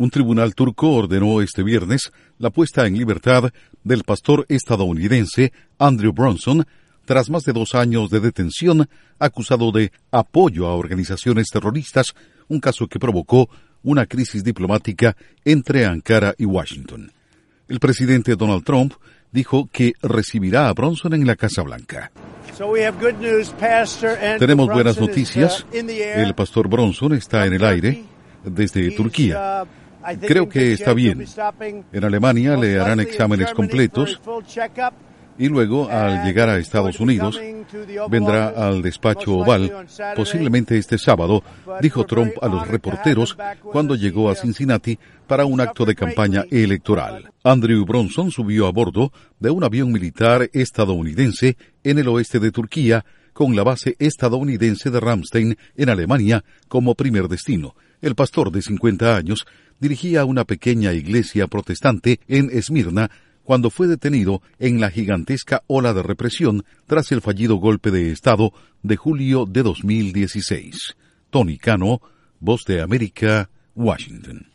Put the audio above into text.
Un tribunal turco ordenó este viernes la puesta en libertad del pastor estadounidense Andrew Brunson tras más de 2 años de detención, acusado de apoyo a organizaciones terroristas, un caso que provocó una crisis diplomática entre Ankara y Washington. El presidente Donald Trump dijo que recibirá a Brunson en la Casa Blanca. Tenemos buenas noticias. El pastor Brunson está en el aire desde Turquía. Creo que está bien. En Alemania le harán exámenes completos y luego, al llegar a Estados Unidos, vendrá al despacho Oval, posiblemente este sábado, dijo Trump a los reporteros cuando llegó a Cincinnati para un acto de campaña electoral. Andrew Brunson subió a bordo de un avión militar estadounidense en el oeste de Turquía, con la base estadounidense de Ramstein en Alemania como primer destino. El pastor de 50 años dirigía una pequeña iglesia protestante en Esmirna cuando fue detenido en la gigantesca ola de represión tras el fallido golpe de Estado de julio de 2016. Tony Cano, Voz de América, Washington.